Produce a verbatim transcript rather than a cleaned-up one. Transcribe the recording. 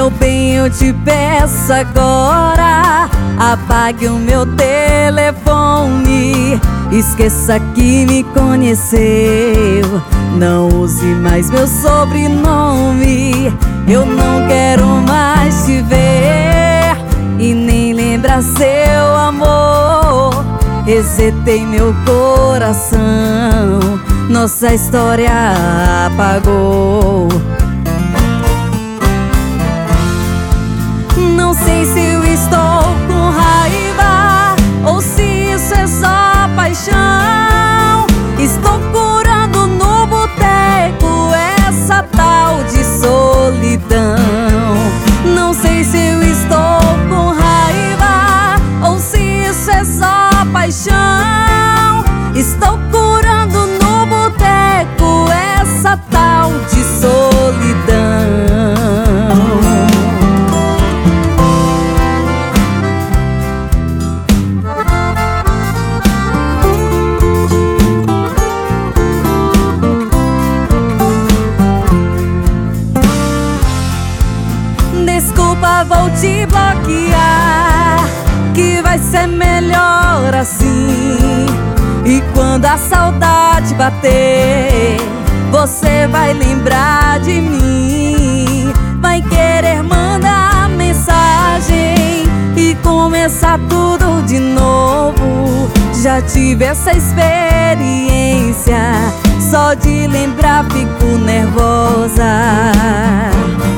Meu bem, eu te peço agora, apague o meu telefone, esqueça que me conheceu, não use mais meu sobrenome. Eu não quero mais te ver e nem lembrar seu amor. Resetei meu coração, nossa história apagou. Não sei se eu estou com raiva ou se isso é só paixão. Estou curando no boteco essa tal de solidão. Não sei se eu estou com raiva ou se isso é só paixão. Estou curando no boteco essa tal de solidão. Desculpa, vou te bloquear, que vai ser melhor assim. E quando a saudade bater, você vai lembrar de mim. Vai querer mandar mensagem e começar tudo de novo. Já tive essa experiência, só de lembrar fico nervosa.